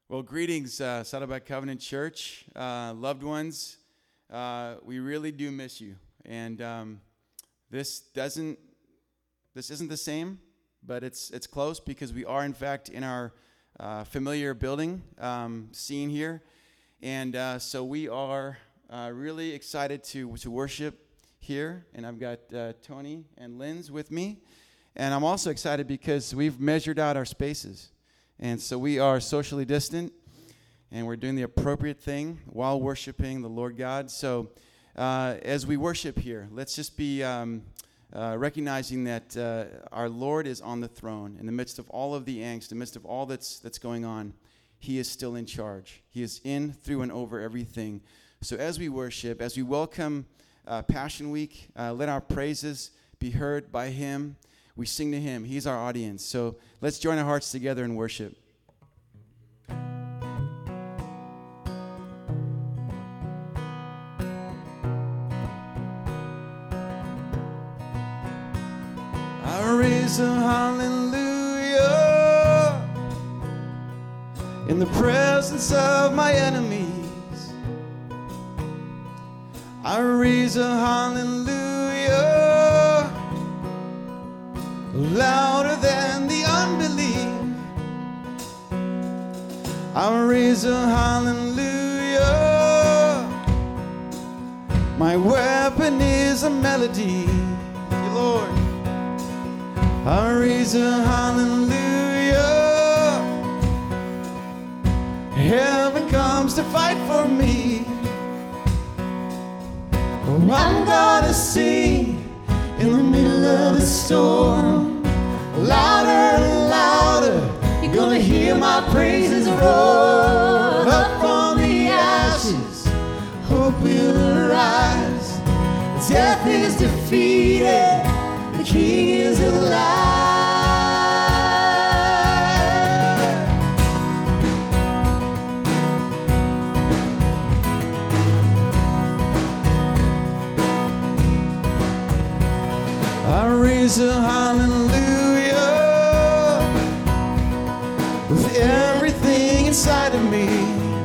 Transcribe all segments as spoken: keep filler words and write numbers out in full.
Well, greetings, uh, Saddleback Covenant Church, uh, loved ones. Uh, we really do miss you, and um, this doesn't, this isn't the same, but it's it's close because we are in fact in our uh, familiar building um, scene here, and uh, so we are uh, really excited to to worship here. And I've got uh, Tony and Linz with me, and I'm also excited because we've measured out our spaces. And so we are socially distant, and we're doing the appropriate thing while worshiping the Lord God. So uh, as we worship here, let's just be um, uh, recognizing that uh, our Lord is on the throne. In the midst of all of the angst, in the midst of all that's that's going on, He is still in charge. He is in, through, and over everything. So as we worship, as we welcome uh, Passion Week, uh, let our praises be heard by Him. We sing to Him. He's our audience. So let's join our hearts together in worship. I raise a hallelujah in the presence of my enemies. I raise a hallelujah louder than the unbelief. I raise a hallelujah. My weapon is a melody, Lord. I raise a hallelujah. Heaven comes to fight for me. Oh, I'm gonna sing in the middle of the storm, louder and louder, you're gonna hear my praises roar. Up from the ashes, hope will arise. Death is defeated, the King is alive. I raise a hallelujah with everything inside of me.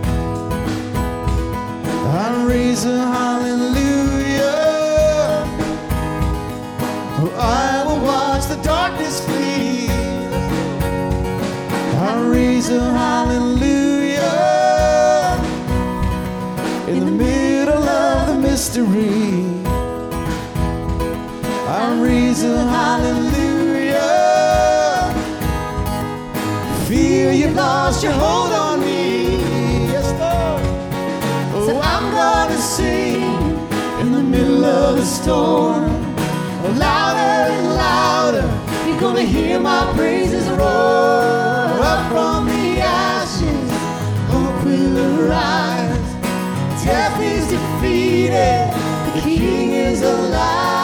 I raise a hallelujah. Oh, I will watch the darkness flee. I raise a hallelujah in the middle of the mystery. I raise a hallelujah. Fear you've lost your hold on me. Yes, Lord. Oh, I'm gonna sing in the middle of the storm, louder and louder. You're gonna hear my praises roar. Up from the ashes, hope will arise. Death is defeated, the King is alive.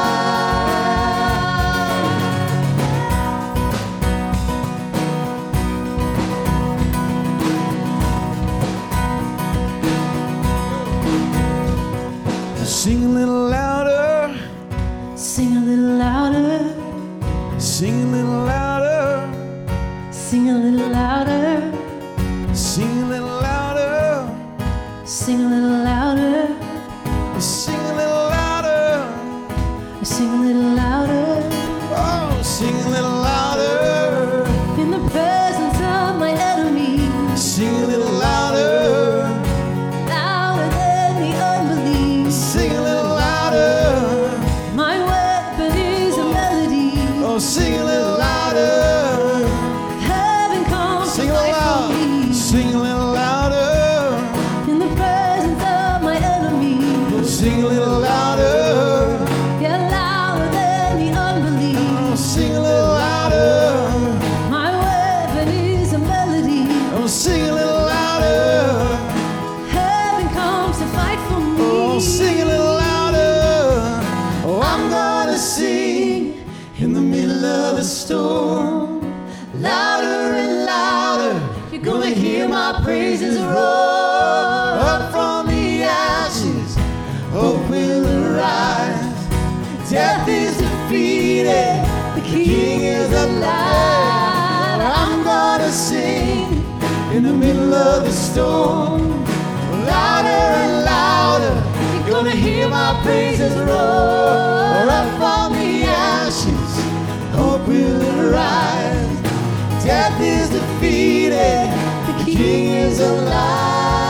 Sing a little louder. Sing a little louder. Sing a little louder. Sing a little louder. Sing a little louder. Sing a little louder. Sing a little louder. Sing a little louder. Oh, sing a little louder. In the presence of my enemies. Sing a little louder. Louder than the unbelief. Sing a little louder. My weapon is a melody. Oh, sing a little louder. Heaven comes Sing to a little fight for louder. me. Sing a little louder. In the presence of my enemies. Sing a little louder. Yeah, louder than the unbelief. Oh, sing a little louder. My weapon is a melody. Oh, sing a little louder. Heaven comes to fight for me. Oh, sing a little louder. Oh, I'm gonna sing in the middle of the storm, louder and louder. You're gonna hear my praises roar. Up from the ashes, hope will arise. Death is defeated, the King is alive. I'm gonna sing in the middle of the storm. Louder and louder, you're gonna hear my praises roar. Up from the ashes, hope will arise. Death is defeated, the King is alive.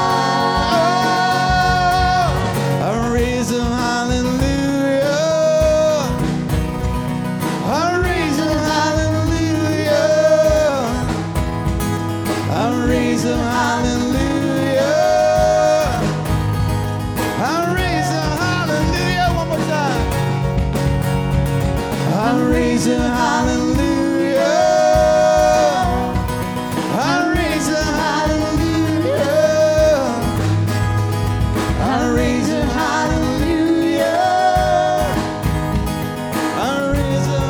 I raise him, hallelujah. I raise him, hallelujah. I raise him, hallelujah. I raise him, hallelujah. One more time. I raise him, hallelujah. I raise him, hallelujah. I raise him, hallelujah. I raise him,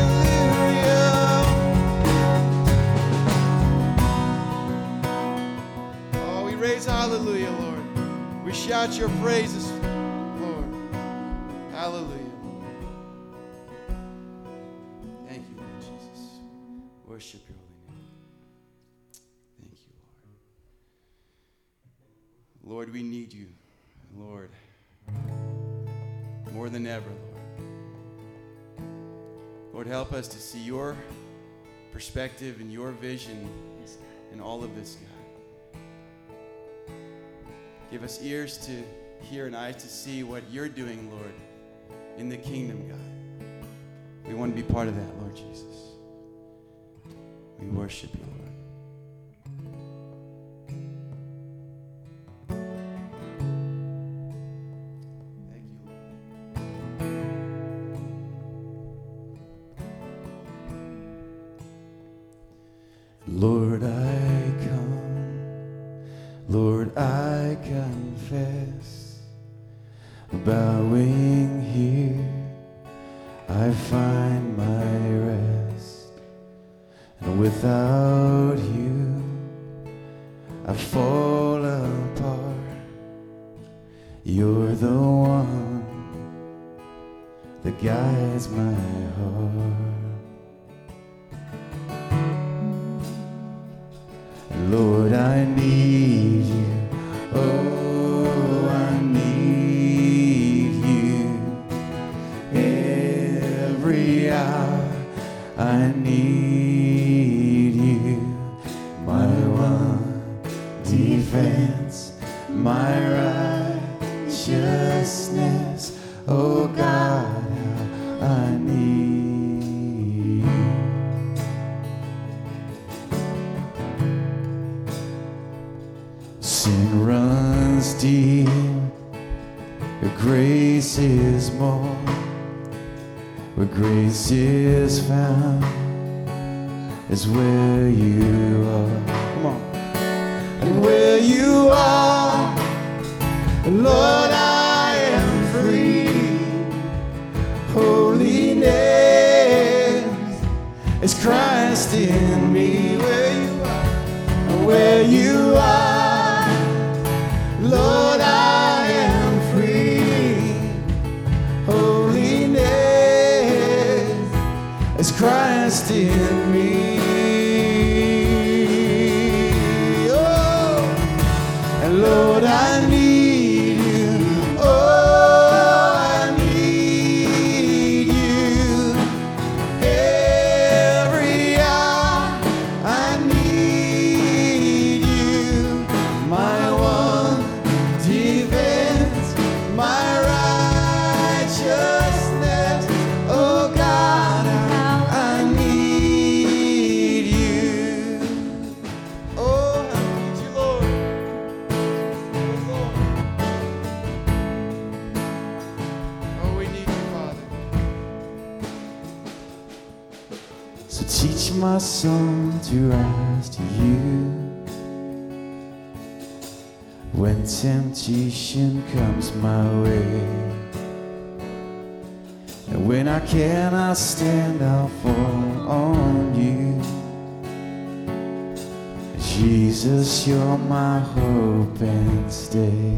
hallelujah. Oh, we raise hallelujah, Lord. We shout your praises, Lord. Hallelujah. Thank you, Lord Jesus. Worship your holy name. Thank you, Lord. Lord, we need you, Lord, more than ever, Lord. Lord, help us to see your perspective and your vision in all of this, God. Give us ears to hear and eyes to see what you're doing, Lord, in the kingdom, God. We want to be part of that, Lord Jesus. We worship you, Lord. Thank you, Lord. Lord, I come. Lord, I confess. Bowing here, I find my rest. And without you, I fall apart. You're the one that guides my heart. Lord, I need you. Oh, I need you. Every hour I need you. My one defense, my righteousness. Oh God, how I need you. Sin runs deep, your grace is more. Where grace is found is where you are. Come on. And where you are, Lord, I am free. Holiness is Christ in me. Where you are, where you are, Lord, I am free. Holiness is Christ in me. Oh, and Lord, I need you. Oh, I need you. Every hour I need you. My one defense, my righteousness. Oh God, I, I need you. Oh, I need you, Lord. Oh, Lord. Oh, we need you, Father. So teach my soul to rise to you. When temptation comes my way, and when I cannot stand, I'll fall on you. Jesus, you're my hope and stay.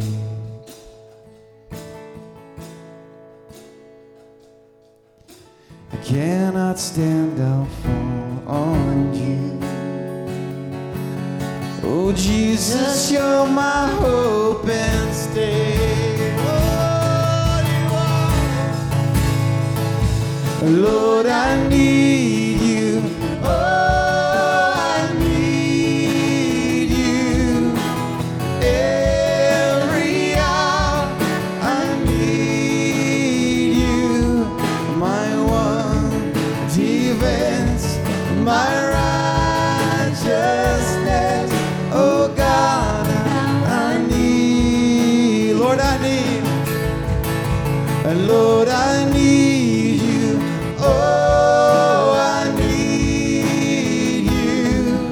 I cannot stand, I'll fall on you. Oh, Jesus, you're my hope and stay. Oh, you are. Lord, I need you. Oh, I need you. Every hour I need you. My one defense, my righteousness. Oh God, I need, Lord, I need, Lord, I need you. Oh, I need you.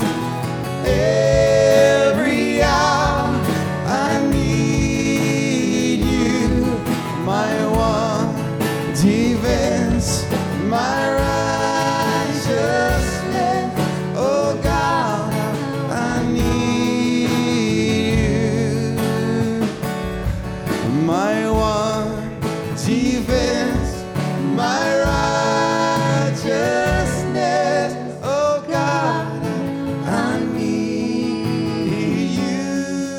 Every hour I need you. My one defense, my righteousness. Oh God, I need you. My one defense, my righteousness. Oh God, I need you.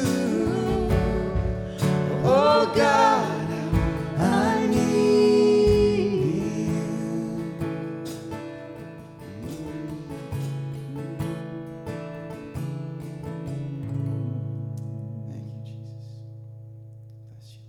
Oh God, I need you. Thank you, Jesus. Bless you.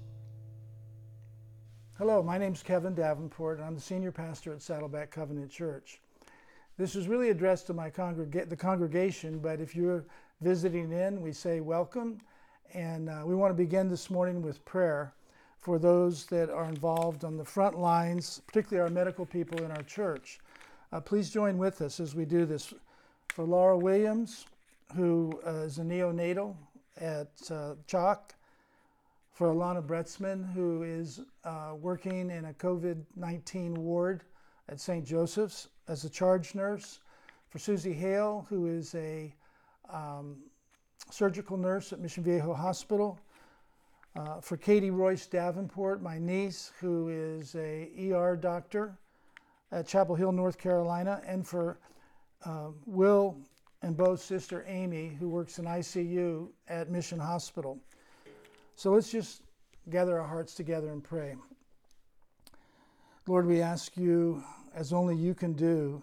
Hello, my name's Kevin Davenport, and I'm the senior pastor at Saddleback Covenant Church. This is really addressed to my congrega- the congregation, but if you're visiting in, we say welcome. And uh, we want to begin this morning with prayer for those that are involved on the front lines, particularly our medical people in our church. Uh, please join with us as we do this. For Laura Williams, who uh, is a neonatal at uh, Chalk. For Alana Bretzman, who is uh, working in a COVID nineteen ward at Saint Joseph's as a charge nurse. For Susie Hale, who is a um, surgical nurse at Mission Viejo Hospital. Uh, for Katie Royce Davenport, my niece, who is a E R doctor at Chapel Hill, North Carolina. And for uh, Will and Bo's sister Amy, who works in I C U at Mission Hospital. So let's just gather our hearts together and pray. Lord, we ask you, as only you can do,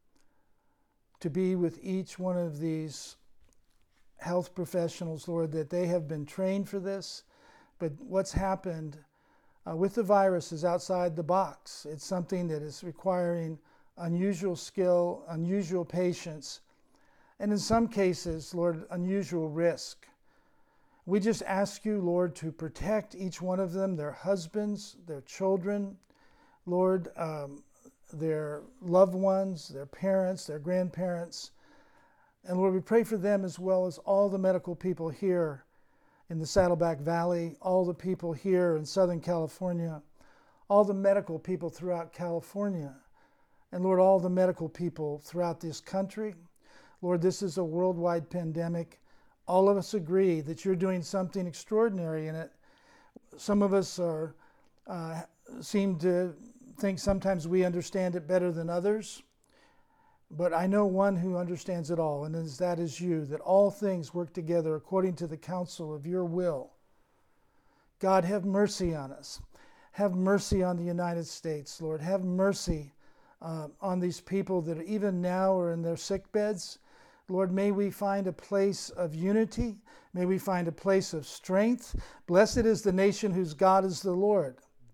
to be with each one of these health professionals, Lord, that they have been trained for this, but what's happened uh, with the virus is outside the box. It's something that is requiring unusual skill, unusual patience, and in some cases, Lord, unusual risk. We just ask you, Lord, to protect each one of them, their husbands, their children, Lord, um, their loved ones, their parents, their grandparents. And Lord, we pray for them as well as all the medical people here in the Saddleback Valley, all the people here in Southern California, all the medical people throughout California, and Lord, all the medical people throughout this country. Lord, this is a worldwide pandemic. All of us agree that you're doing something extraordinary in it. Some of us are uh, seem to think sometimes we understand it better than others. But I know one who understands it all, and that is you, that all things work together according to the counsel of your will. God, have mercy on us. Have mercy on the United States, Lord. Have mercy uh, on these people that even now are in their sick beds. Lord, may we find a place of unity. May we find a place of strength. Blessed is the nation whose God is the Lord.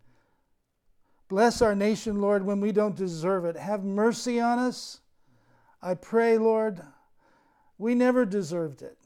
Bless our nation, Lord, when we don't deserve it. Have mercy on us. I pray, Lord, we never deserved it.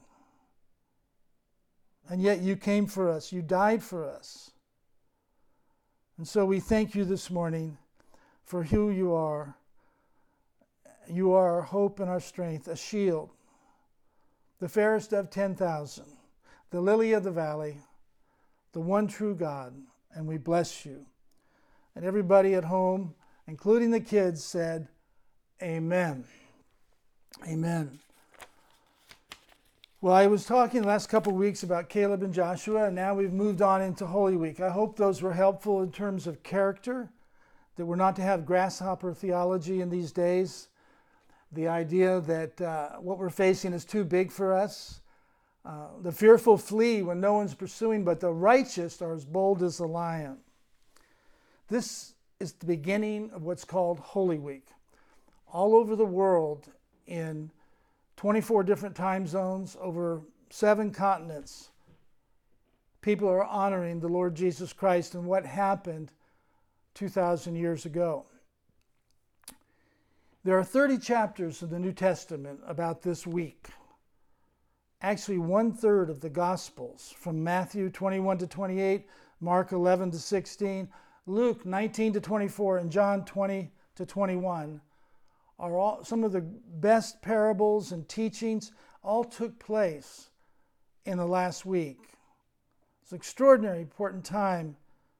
And yet you came for us. You died for us. And so we thank you this morning for who you are. You are our hope and our strength, a shield, the fairest of ten thousand, the lily of the valley, the one true God, and we bless you. And everybody at home, including the kids, said, Amen. Amen. Well, I was talking the last couple of weeks about Caleb and Joshua, and now we've moved on into Holy Week. I hope those were helpful in terms of character, that we're not to have grasshopper theology in these days. The idea that uh, what we're facing is too big for us. Uh, the fearful flee when no one's pursuing, but the righteous are as bold as a lion. This is the beginning of what's called Holy Week. All over the world, in twenty-four different time zones, over seven continents, people are honoring the Lord Jesus Christ and what happened two thousand years ago. There are thirty chapters in the New Testament about this week. Actually, one-third of the Gospels, from Matthew twenty-one to twenty-eight, Mark eleven to sixteen, Luke nineteen to twenty-four, and John twenty to twenty-one, are all some of the best parables and teachings all took place in the last week. It's an extraordinarily important time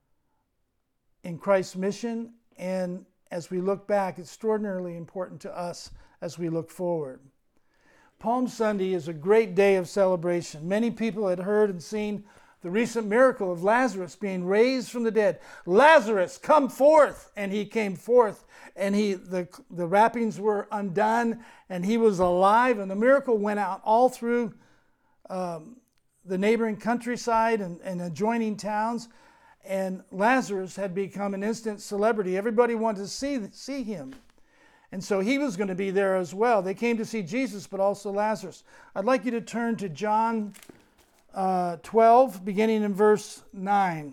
in Christ's mission, and as we look back, extraordinarily important to us as we look forward. Palm Sunday is a great day of celebration. Many people had heard and seen the recent miracle of Lazarus being raised from the dead. Lazarus, come forth! And he came forth, and he the, the wrappings were undone, and he was alive, and the miracle went out all through um, the neighboring countryside and, and adjoining towns, and Lazarus had become an instant celebrity. Everybody wanted to see, see him. And so he was going to be there as well. They came to see Jesus, but also Lazarus. I'd like you to turn to John uh, twelve, beginning in verse nine.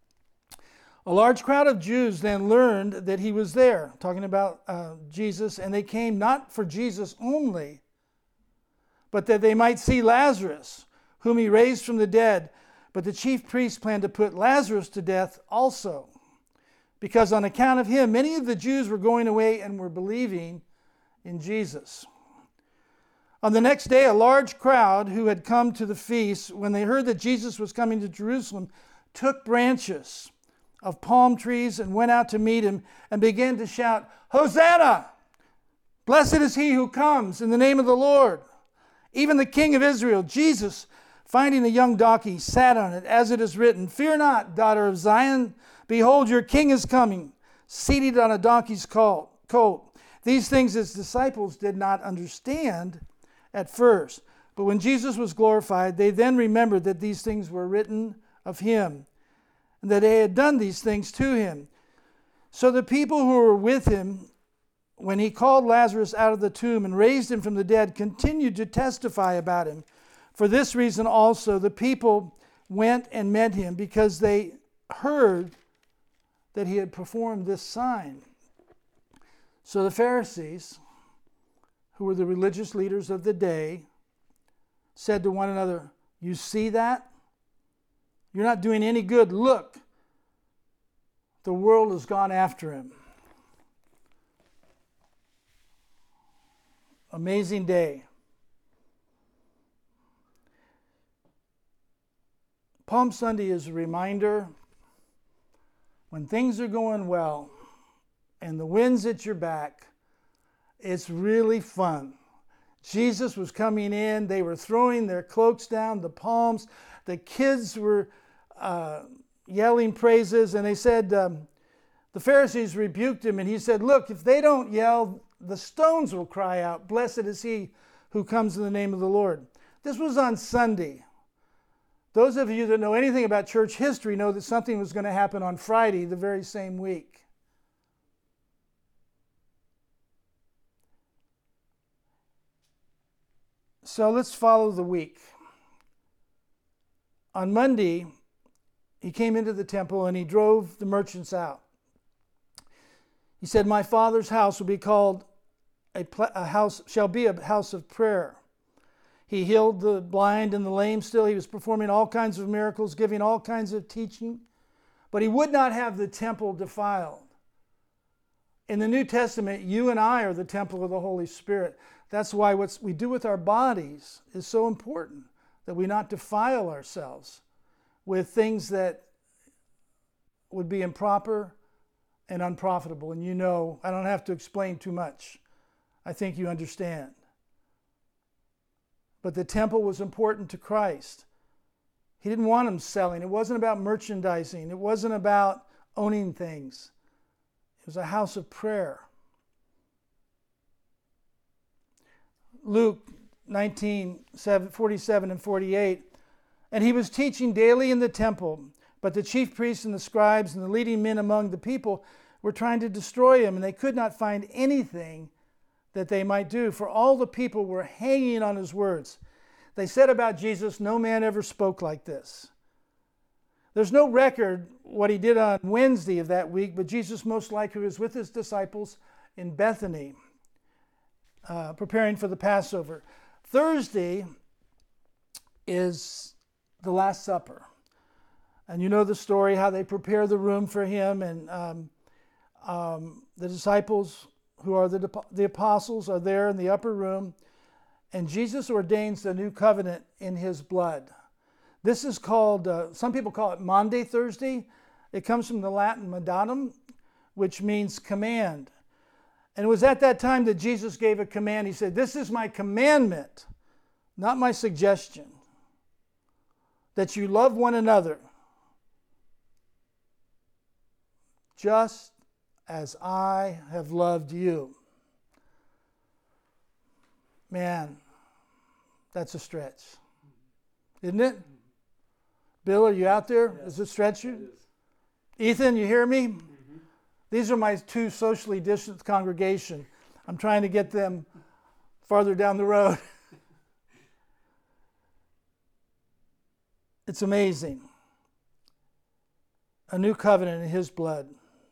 A large crowd of Jews then learned that he was there, talking about uh, Jesus, and they came not for Jesus only, but that they might see Lazarus, whom he raised from the dead. But the chief priests planned to put Lazarus to death also, because on account of him, many of the Jews were going away and were believing in Jesus. On the next day, a large crowd who had come to the feast, when they heard that Jesus was coming to Jerusalem, took branches of palm trees and went out to meet him and began to shout, "Hosanna! Blessed is he who comes in the name of the Lord, even the King of Israel." Jesus, finding a young donkey, sat on it, as it is written, "Fear not, daughter of Zion. Behold, your king is coming, seated on a donkey's colt." These things his disciples did not understand at first. But when Jesus was glorified, they then remembered that these things were written of him, and that they had done these things to him. So the people who were with him, when he called Lazarus out of the tomb and raised him from the dead, continued to testify about him. For this reason also the people went and met him, because they heard that he had performed this sign. So the Pharisees, who were the religious leaders of the day, said to one another, "You see that? You're not doing any good. Look, the world has gone after him." Amazing day. Palm Sunday is a reminder, when things are going well and the wind's at your back, it's really fun. Jesus was coming in. They were throwing their cloaks down, the palms. The kids were uh, yelling praises. And they said, um, the Pharisees rebuked him. And he said, "Look, if they don't yell, the stones will cry out, 'Blessed is he who comes in the name of the Lord.'" This was on Sunday. Those of you that know anything about church history know that something was going to happen on Friday the very same week. So let's follow the week. On Monday, he came into the temple and he drove the merchants out. He said, "My Father's house will be called a, pl- a house, shall be a house of prayer." He healed the blind and the lame still. He was performing all kinds of miracles, giving all kinds of teaching. But he would not have the temple defiled. In the New Testament, you and I are the temple of the Holy Spirit. That's why what we do with our bodies is so important, that we not defile ourselves with things that would be improper and unprofitable. And you know, I don't have to explain too much. I think you understand. But the temple was important to Christ. He didn't want them selling. It wasn't about merchandising. It wasn't about owning things. It was a house of prayer. Luke nineteen, forty-seven and forty-eight. And he was teaching daily in the temple, but the chief priests and the scribes and the leading men among the people were trying to destroy him, and they could not find anything that they might do, for all the people were hanging on his words. They said about Jesus, no man ever spoke like this. There's no record what he did on Wednesday of that week, but Jesus most likely was with his disciples in Bethany, uh, preparing for the Passover. Thursday is the Last Supper. And you know the story, how they prepare the room for him, and um, um, the disciples, who are the, the apostles, are there in the upper room, and Jesus ordains the new covenant in his blood. This is called, uh, some people call it Maundy Thursday. It comes from the Latin mandatum, which means command. And it was at that time that Jesus gave a command. He said, this is my commandment, not my suggestion, that you love one another just as I have loved you. Man, that's a stretch, isn't it? Bill, are you out there? Does it stretch you? It Ethan, you hear me? Mm-hmm. These are my two socially distant congregation. I'm trying to get them farther down the road. It's amazing. A new covenant in his blood.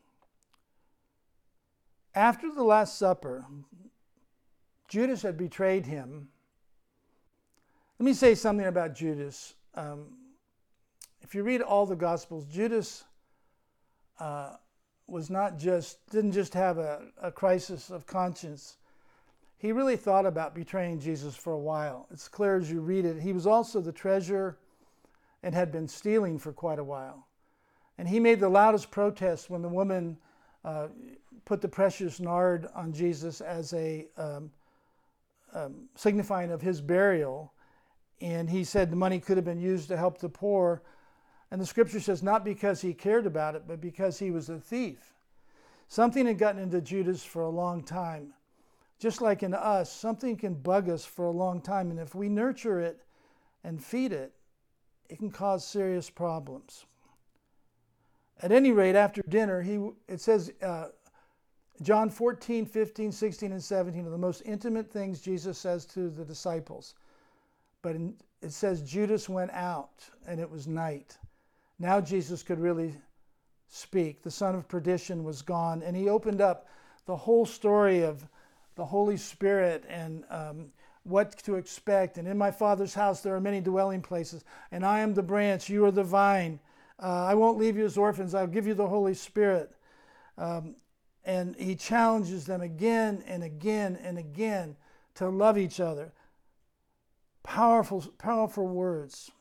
After the Last Supper, Judas had betrayed him. Let me say something about Judas. Um, if you read all the Gospels, Judas uh, was not just, didn't just have a, a crisis of conscience. He really thought about betraying Jesus for a while. It's clear as you read it. He was also the treasurer and had been stealing for quite a while. And he made the loudest protest when the woman uh, put the precious nard on Jesus as a um, um, signifying of his burial. And he said the money could have been used to help the poor. And the scripture says not because he cared about it, but because he was a thief. Something had gotten into Judas for a long time. Just like in us, something can bug us for a long time. And if we nurture it and feed it, it can cause serious problems. At any rate, after dinner, he it says, uh, John fourteen, fifteen, sixteen, and seventeen are the most intimate things Jesus says to the disciples. But in, it says Judas went out, and it was night. Now Jesus could really speak. The son of perdition was gone, and he opened up the whole story of the Holy Spirit and um, what to expect. And in my Father's house there are many dwelling places, and I am the branch, you are the vine. Uh, I won't leave you as orphans, I'll give you the Holy Spirit. Um, and he challenges them again and again and again to love each other. Powerful, powerful words.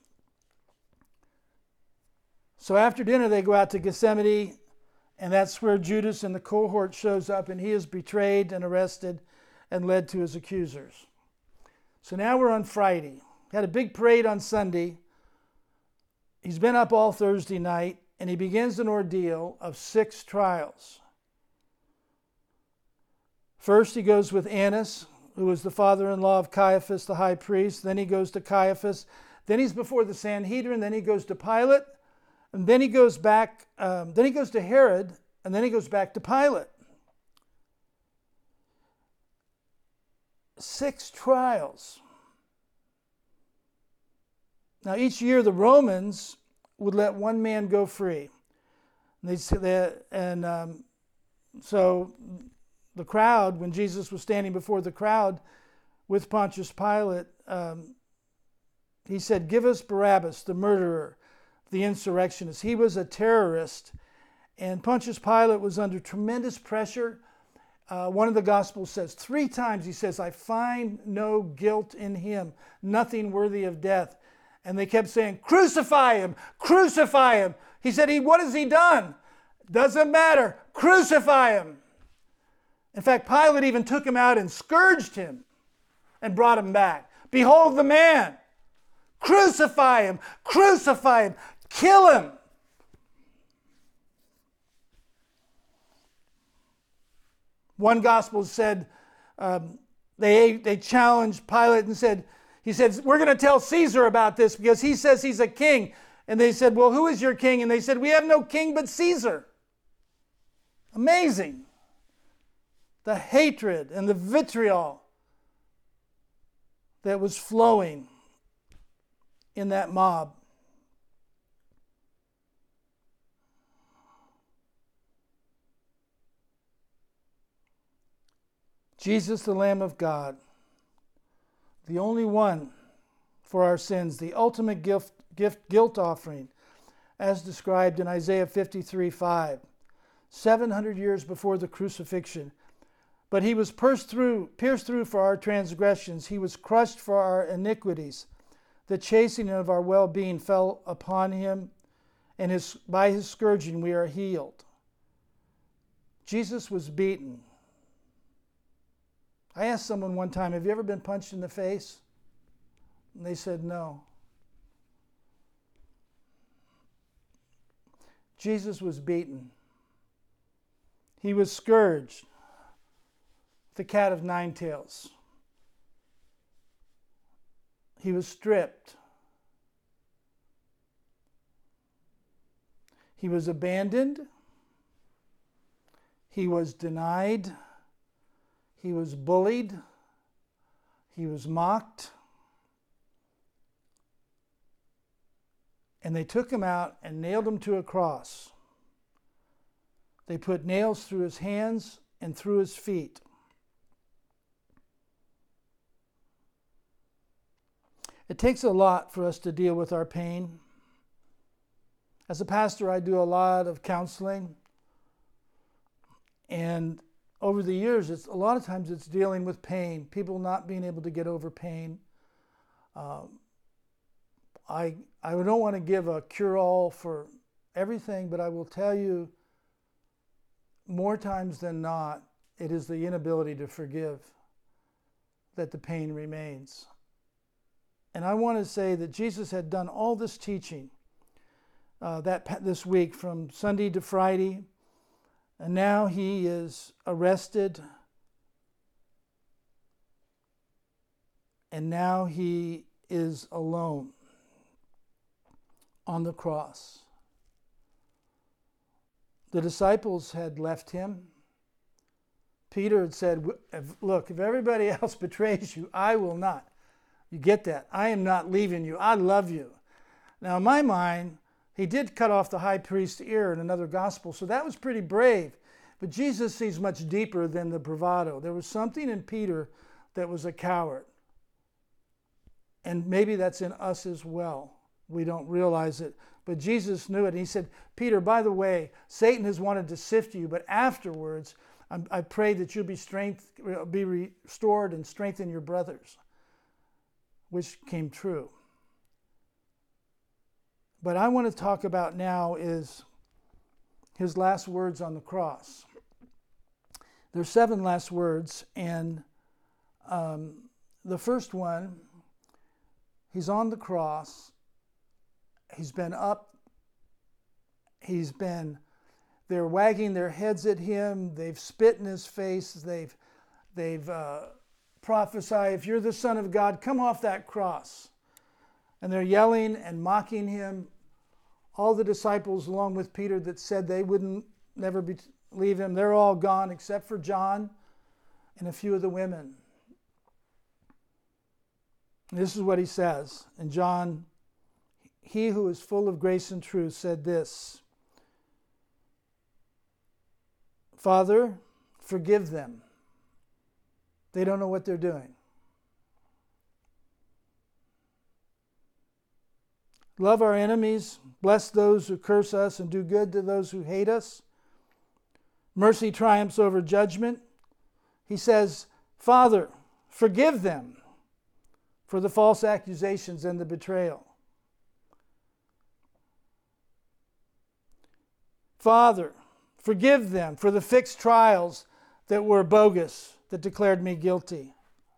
So after dinner they go out to Gethsemane, and that's where Judas and the cohort shows up, and he is betrayed and arrested and led to his accusers. So now we're on Friday. Had a big parade on Sunday. He's been up all Thursday night, and he begins an ordeal of six trials. First, he goes with Annas, who was the father-in-law of Caiaphas, the high priest. Then he goes to Caiaphas. Then he's before the Sanhedrin. Then he goes to Pilate. And then he goes back, um, then he goes to Herod, and then he goes back to Pilate. Six trials. Now, each year the Romans would let one man go free. And, they, and um, so the crowd, when Jesus was standing before the crowd with Pontius Pilate, um, he said, "Give us Barabbas, the murderer, the insurrectionist." He was a terrorist, and Pontius Pilate was under tremendous pressure. Uh, one of the Gospels says three times, he says, "I find no guilt in him, nothing worthy of death." And they kept saying, "Crucify him, crucify him." He said, he, "What has he done?" "Doesn't matter, crucify him." In fact, Pilate even took him out and scourged him and brought him back. "Behold the man, crucify him, crucify him, kill him." One gospel said um, They, they challenged Pilate and said, he said, we're going to tell Caesar about this because he says he's a king. And they said, well, who is your king? And they said, we have no king but Caesar. Amazing. The hatred and the vitriol that was flowing in that mob. Jesus, the Lamb of God, the only one for our sins, the ultimate gift, gift guilt offering, as described in Isaiah fifty-three five, seven hundred years before the crucifixion. But he was pierced through, pierced through for our transgressions. He was crushed for our iniquities. The chastening of our well-being fell upon him, and his, by his scourging we are healed. Jesus was beaten. I asked someone one time, have you ever been punched in the face? And they said no. Jesus was beaten. He was scourged. The cat of nine tails. He was stripped. He was abandoned. He was denied. He was bullied. He was mocked. And they took him out and nailed him to a cross. They put nails through his hands and through his feet. It takes a lot for us to deal with our pain. As a pastor, I do a lot of counseling. And over the years, it's a lot of times it's dealing with pain, people not being able to get over pain. Um, I I don't want to give a cure-all for everything, but I will tell you, more times than not, it is the inability to forgive that the pain remains. And I want to say that Jesus had done all this teaching uh, that this week from Sunday to Friday, and now he is arrested, and now he is alone on the cross. The disciples had left him. Peter had said, look, if everybody else betrays you, I will not. You get that? I am not leaving you. I love you. Now, in my mind, he did cut off the high priest's ear in another gospel, so that was pretty brave. But Jesus sees much deeper than the bravado. There was something in Peter that was a coward. And maybe that's in us as well. We don't realize it. But Jesus knew it. He said, Peter, by the way, Satan has wanted to sift you, but afterwards, I'm, I pray that you'll be, strength, be restored and strengthen your brothers. Which came true. But I want to talk about now is his last words on the cross. There's seven last words, and um, the first one, he's on the cross. He's been up. He's been, they're wagging their heads at him. They've spit in his face. They've, they've, uh, prophesy, if you're the Son of God, come off that cross. And they're yelling and mocking him. All the disciples, along with Peter, that said they wouldn't never be, leave him, they're all gone except for John and a few of the women. And this is what he says. And John, he who is full of grace and truth, said this, Father, forgive them. They don't know what they're doing. Love our enemies, bless those who curse us, and do good to those who hate us. Mercy triumphs over judgment. He says, Father, forgive them for the false accusations and the betrayal. Father, forgive them for the fixed trials that were bogus, that declared me guilty.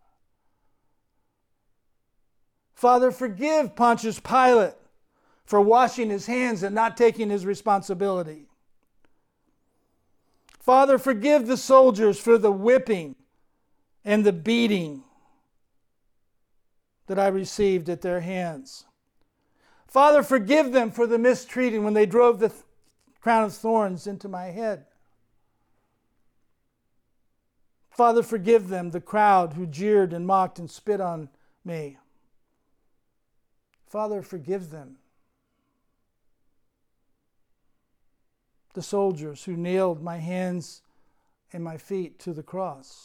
Father, forgive Pontius Pilate for washing his hands and not taking his responsibility. Father, forgive the soldiers for the whipping and the beating that I received at their hands. Father, forgive them for the mistreating when they drove the th- crown of thorns into my head. Father, forgive them, the crowd who jeered and mocked and spit on me. Father, forgive them, the soldiers who nailed my hands and my feet to the cross.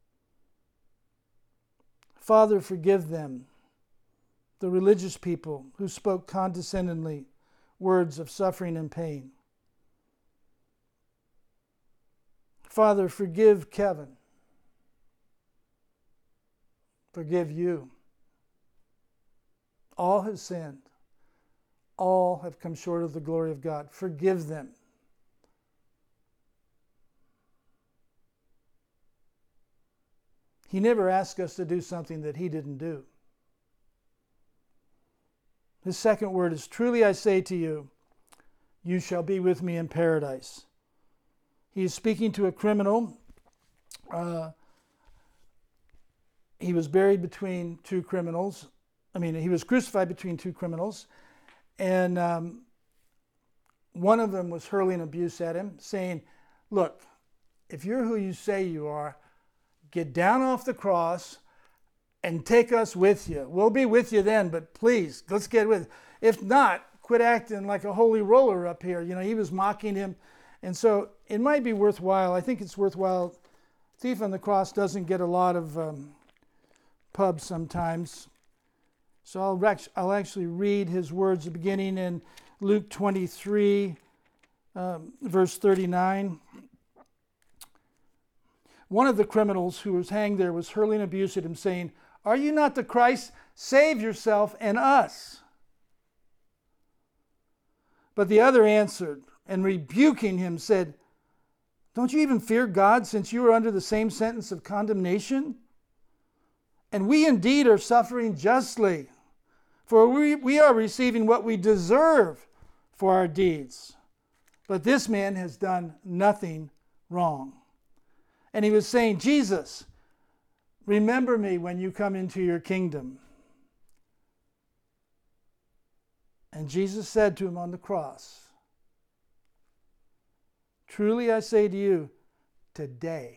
Father, forgive them, the religious people who spoke condescendingly words of suffering and pain. Father, forgive Kevin. Forgive you. All have sinned. All have come short of the glory of God. Forgive them. He never asked us to do something that he didn't do. His second word is, truly I say to you, you shall be with me in paradise. He is speaking to a criminal. Uh, he was buried between two criminals. I mean, he was crucified between two criminals. And um, one of them was hurling abuse at him, saying, look, if you're who you say you are, get down off the cross and take us with you. We'll be with you then, but please, let's get with it. If not, quit acting like a holy roller up here. You know, he was mocking him. And so it might be worthwhile. I think it's worthwhile. Thief on the Cross doesn't get a lot of um, pubs sometimes. So I'll, rec- I'll actually read his words beginning in Luke twenty-three, um, verse thirty-nine. One of the criminals who was hanged there was hurling abuse at him, saying, are you not the Christ? Save yourself and us. But the other answered, and rebuking him, said, don't you even fear God, since you are under the same sentence of condemnation? And we indeed are suffering justly, for we, we are receiving what we deserve for our deeds. But this man has done nothing wrong. And he was saying, Jesus, remember me when you come into your kingdom. And Jesus said to him on the cross, truly I say to you, today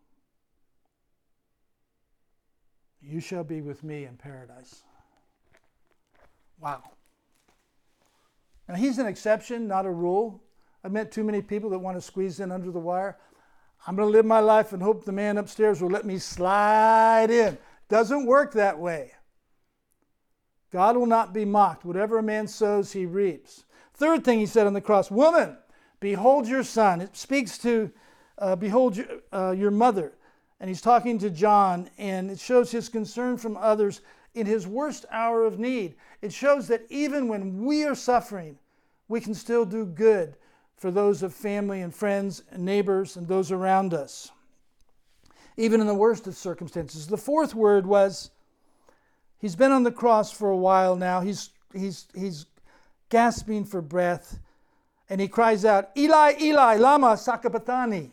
you shall be with me in paradise. Wow. Now he's an exception, not a rule. I've met too many people that want to squeeze in under the wire. I'm going to live my life and hope the man upstairs will let me slide in. Doesn't work that way. God will not be mocked. Whatever a man sows, he reaps. Third thing he said on the cross, woman, behold your son. It speaks to, uh, behold your, uh, your mother. And he's talking to John, and it shows his concern from others in his worst hour of need. It shows that even when we are suffering, we can still do good for those of family and friends and neighbors and those around us, even in the worst of circumstances. The fourth word was, he's been on the cross for a while now. He's, he's, he's gasping for breath, and he cries out, Eli, Eli, lama sabachthani,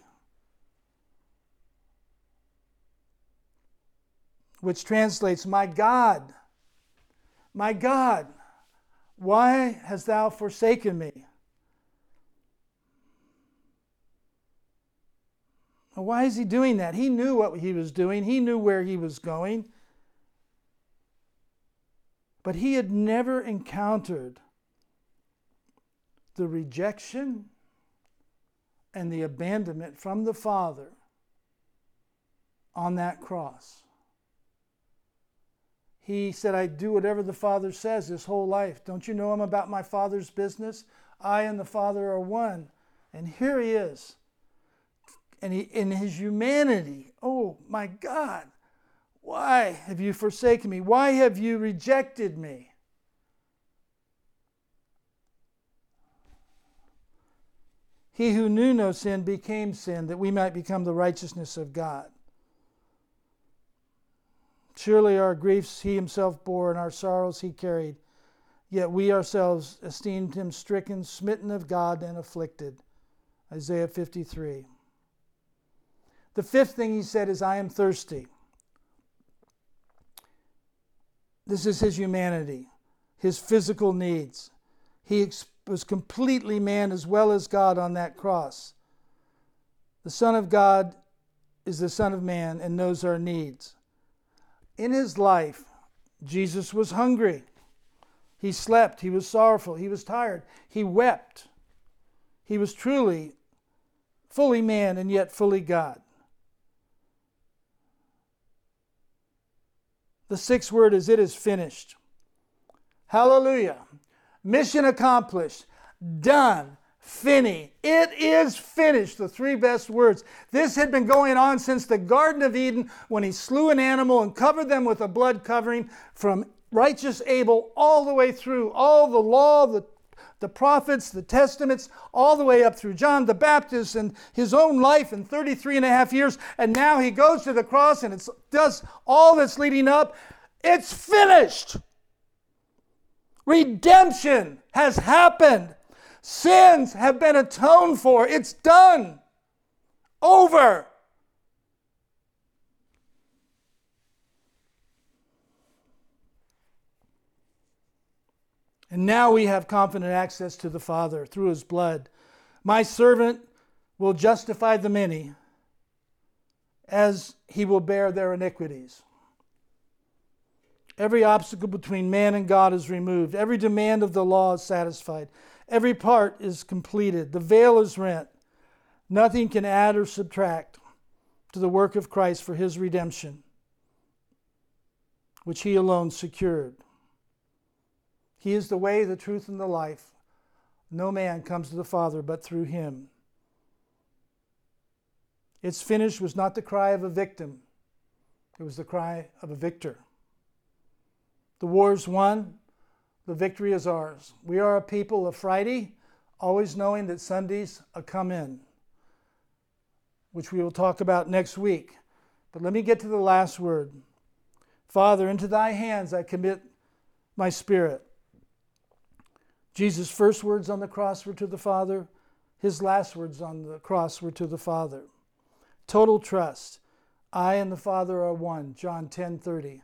which translates, my God, my God, why hast thou forsaken me? Why is he doing that? He knew what he was doing. He knew where he was going. But he had never encountered the rejection and the abandonment from the Father on that cross. He said, I do whatever the Father says his whole life. Don't you know I'm about my Father's business? I and the Father are one. And here he is. And he, in his humanity, oh my God, why have you forsaken me? Why have you rejected me? He who knew no sin became sin, that we might become the righteousness of God. Surely our griefs he himself bore, and our sorrows he carried. Yet we ourselves esteemed him stricken, smitten of God, and afflicted. Isaiah fifty-three. The fifth thing he said is, I am thirsty. This is his humanity, his physical needs. He ex- was completely man as well as God on that cross. The Son of God is the Son of Man and knows our needs. In his life, Jesus was hungry. He slept. He was sorrowful. He was tired. He wept. He was truly fully man and yet fully God. The sixth word is, it is finished. Hallelujah. Mission accomplished. Done. Finney. It is finished. The three best words. This had been going on since the Garden of Eden when he slew an animal and covered them with a blood covering from righteous Abel all the way through all the law, the, the prophets, the testaments, all the way up through John the Baptist and his own life in thirty-three and a half years. And now he goes to the cross and it does all that's leading up. It's finished. Redemption has happened. Sins have been atoned for. It's done. Over. And now we have confident access to the Father through his blood. My servant will justify the many as he will bear their iniquities. Every obstacle between man and God is removed. Every demand of the law is satisfied. Every part is completed. The veil is rent. Nothing can add or subtract to the work of Christ for his redemption, which he alone secured. He is the way, the truth, and the life. No man comes to the Father but through him. It's finished was not the cry of a victim. It was the cry of a victor. The war's won. The victory is ours. We are a people of Friday, always knowing that Sundays are come in, which we will talk about next week. But let me get to the last word. Father, into thy hands I commit my spirit. Jesus' first words on the cross were to the Father. His last words on the cross were to the Father. Total trust. I and the Father are one. John ten thirty.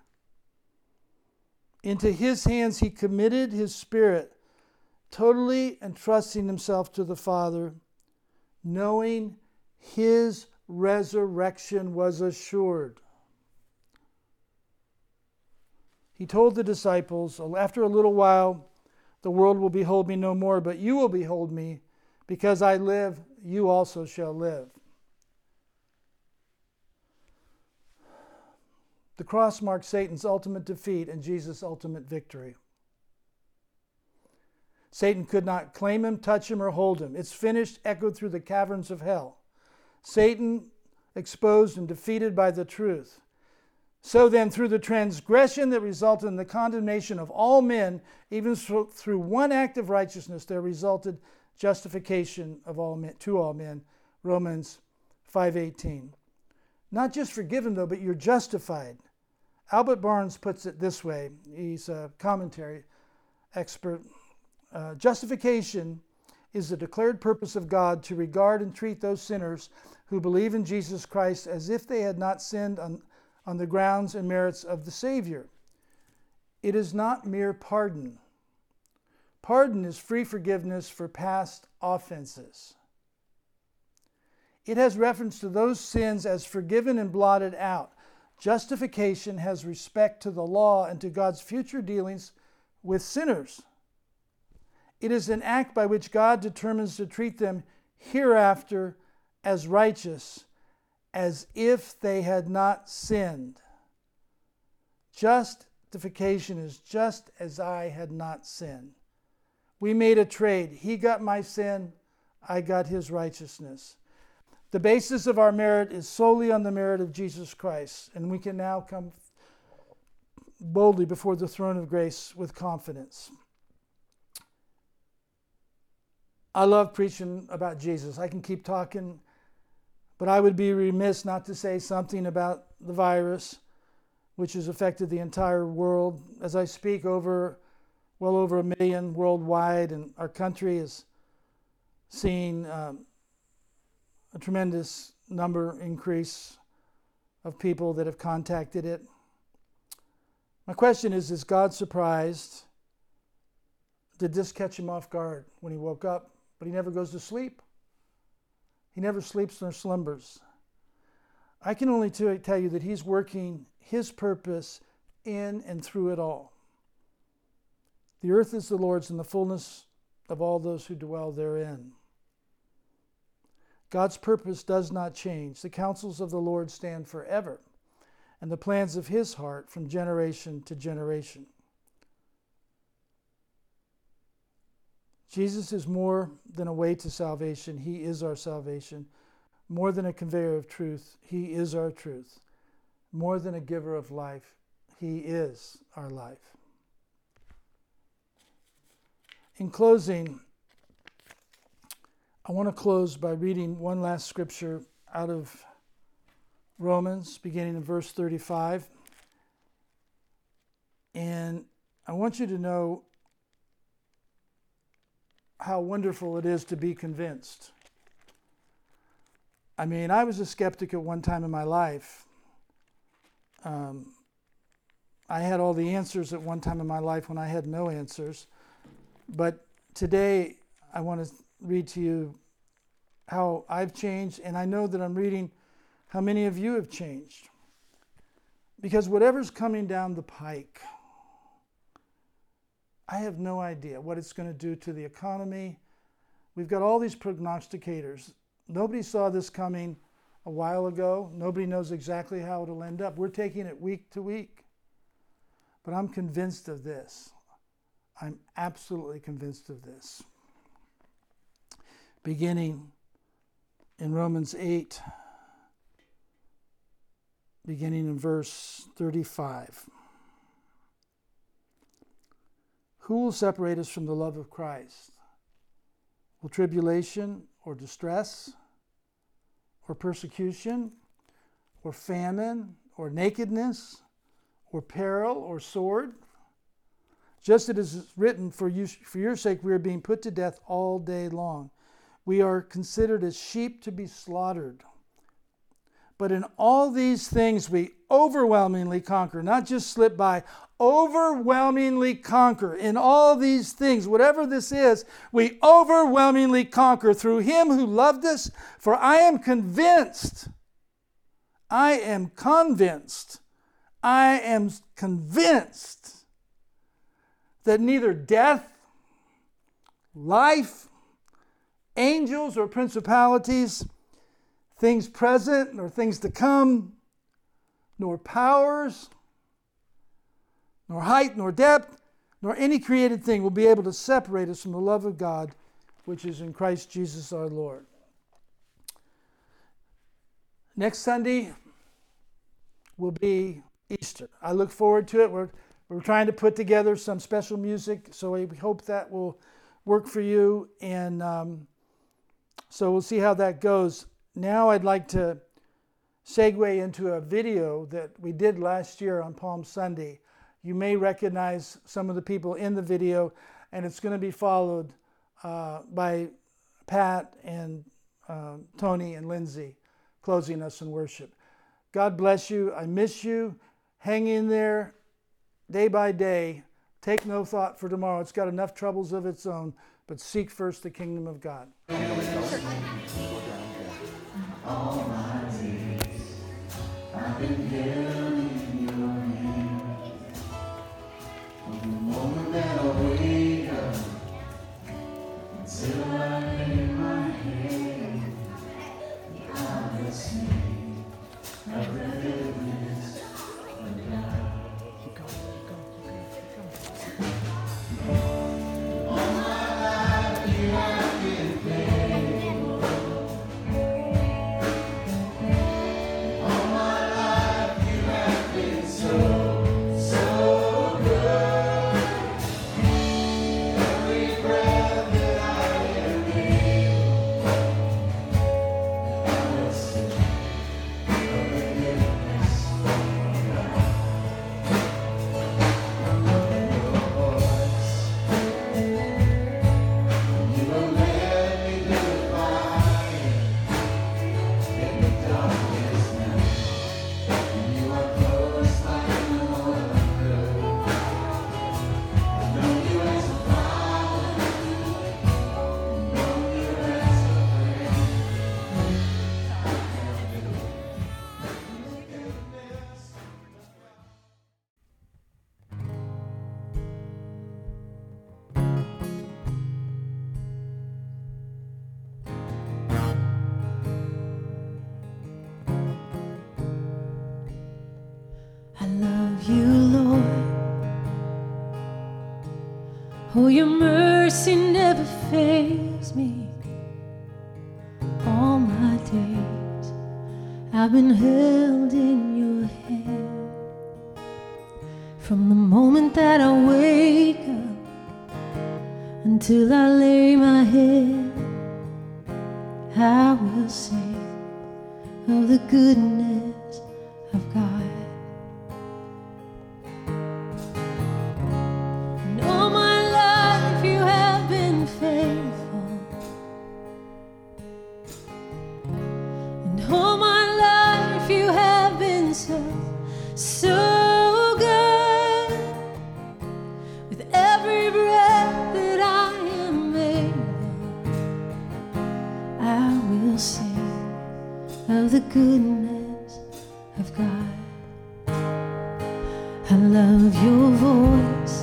Into his hands he committed his spirit, totally entrusting himself to the Father, knowing his resurrection was assured. He told the disciples, after a little while, the world will behold me no more, but you will behold me. Because I live, you also shall live. The cross marks Satan's ultimate defeat and Jesus' ultimate victory. Satan could not claim him, touch him, or hold him. It's finished echoed through the caverns of hell. Satan exposed and defeated by the truth. So then, through the transgression that resulted in the condemnation of all men, even through one act of righteousness, there resulted justification of all men, to all men. Romans five eighteen. Not just forgiven, though, but you're justified. Albert Barnes puts it this way. He's a commentary expert. Uh, justification is the declared purpose of God to regard and treat those sinners who believe in Jesus Christ as if they had not sinned on, on the grounds and merits of the Savior. It is not mere pardon. Pardon is free forgiveness for past offenses. It has reference to those sins as forgiven and blotted out. Justification has respect to the law and to God's future dealings with sinners. It is an act by which God determines to treat them hereafter as righteous, as if they had not sinned. Justification is just as I had not sinned. We made a trade. He got my sin, I got his righteousness. The basis of our merit is solely on the merit of Jesus Christ, and we can now come boldly before the throne of grace with confidence. I love preaching about Jesus. I can keep talking, but I would be remiss not to say something about the virus, which has affected the entire world. As I speak, over well over a million worldwide, and our country is seeing um, a tremendous number increase of people that have contacted it. My question is, is God surprised? Did this catch him off guard when he woke up? But he never goes to sleep. He never sleeps nor slumbers. I can only t- tell you that he's working his purpose in and through it all. The earth is the Lord's and the fullness of all those who dwell therein. God's purpose does not change. The counsels of the Lord stand forever, and the plans of his heart from generation to generation. Jesus is more than a way to salvation. He is our salvation. More than a conveyor of truth. He is our truth. More than a giver of life. He is our life. In closing, I want to close by reading one last scripture out of Romans, beginning in verse thirty-five. And I want you to know how wonderful it is to be convinced. I mean, I was a skeptic at one time in my life. Um, I had all the answers at one time in my life when I had no answers. But today, I want to read to you how I've changed, and I know that I'm reading how many of you have changed. Because whatever's coming down the pike, I have no idea what it's going to do to the economy. We've got all these prognosticators. Nobody saw this coming a while ago. Nobody knows exactly how it'll end up. We're taking it week to week. But I'm convinced of this. I'm absolutely convinced of this. Beginning in Romans eight, beginning in verse thirty-five. Who will separate us from the love of Christ? Will tribulation or distress or persecution or famine or nakedness or peril or sword? Just as it is written, for you, for your sake we are being put to death all day long. We are considered as sheep to be slaughtered. But in all these things we overwhelmingly conquer, not just slip by, overwhelmingly conquer. In all these things, whatever this is, we overwhelmingly conquer through him who loved us. For I am convinced, I am convinced, I am convinced that neither death, life, angels or principalities, things present nor things to come, nor powers, nor height, nor depth, nor any created thing will be able to separate us from the love of God, which is in Christ Jesus our Lord. Next Sunday will be Easter. I look forward to it. We're, we're trying to put together some special music, so we hope that will work for you. And um, so we'll see how that goes. Now I'd like to segue into a video that we did last year on Palm Sunday. You may recognize some of the people in the video, and it's going to be followed uh, by Pat and uh, Tony and Lindsay closing us in worship. God bless you. I miss you. Hang in there day by day. Take no thought for tomorrow. It's got enough troubles of its own, but seek first the kingdom of God. All my days, I've been held in your hand. From the moment that I wake up until I lay my head, God bless me. I privilege of God. Keep going, keep going, keep going, keep going. All my life you have been faithful. All my life you have you, Lord. Oh, your mercy never fails me. All my days I've been held in your hand. From the moment that I wake up until I lay my head, I will sing of the goodness of God. And all my life you have been faithful. And all my life you have been so, so good. With every breath that I am able, I will sing of the goodness of God. I love your voice.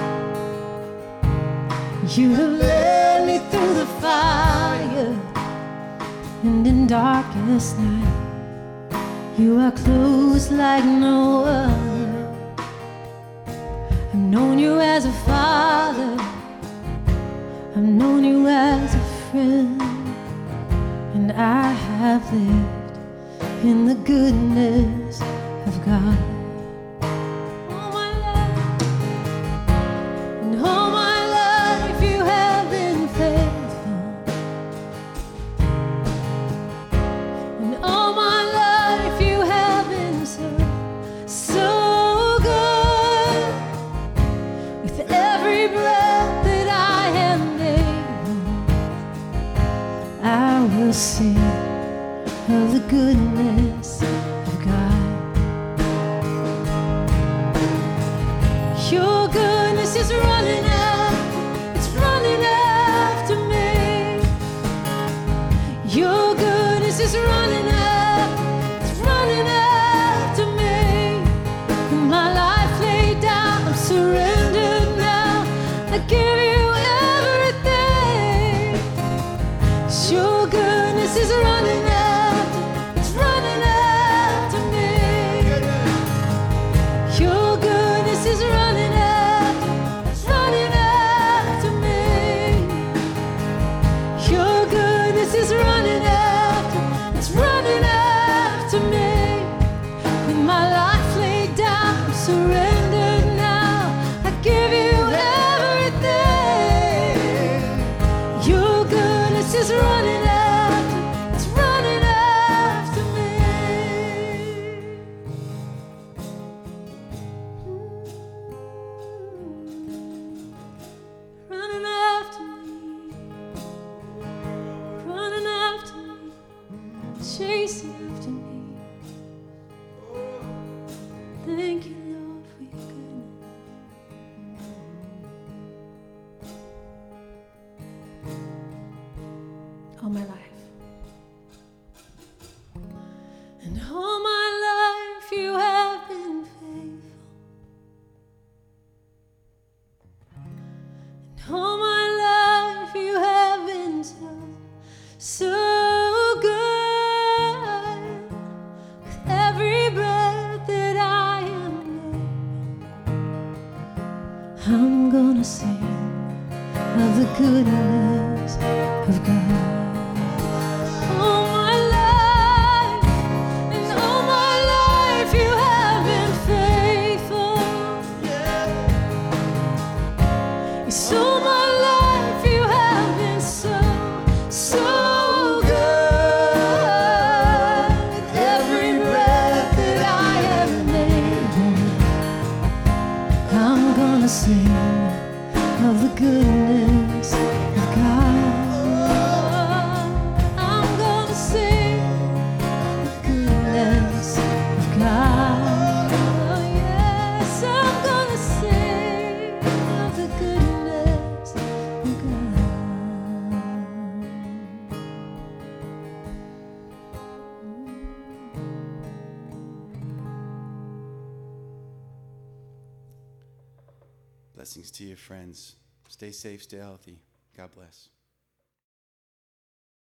You have led me through the fire, and in darkest night you are close like no other. I've known you as a father, I've known you as a friend, and I have lived in the goodness of God. All my life, and all my life you have been faithful. And all my life you have been so, so good. With every breath that I am able, I will sing of the goodness of God. Your goodness is running after, it's running after me. Your goodness is running after, it's running after me. With my life laid down, I'm surrendered now. I give you everything. 'Cause your goodness is running after, it's running after me. Your goodness is running after, it's running after me. Your goodness is running after, it's running after me. With my life laid down, I'm surrendered now. I give you everything. Your goodness is running after, it's running after me. Running after me, running after me, chasing after me. Thank you, Lord, for your goodness. All my life. And all my life you have been faithful. And all my life you have been so, so good. With every breath that I am able, I'm gonna sing of the goodness of God. All my life, and all my life you have been faithful. Yes, all my life you have been so, so good. With every breath that I am able, I'm gonna sing of the goodness of God. I'm gonna sing of the goodness of God. Oh, yes, I'm gonna sing of the goodness of God. Blessings to you, friends. Stay safe, stay healthy. God bless.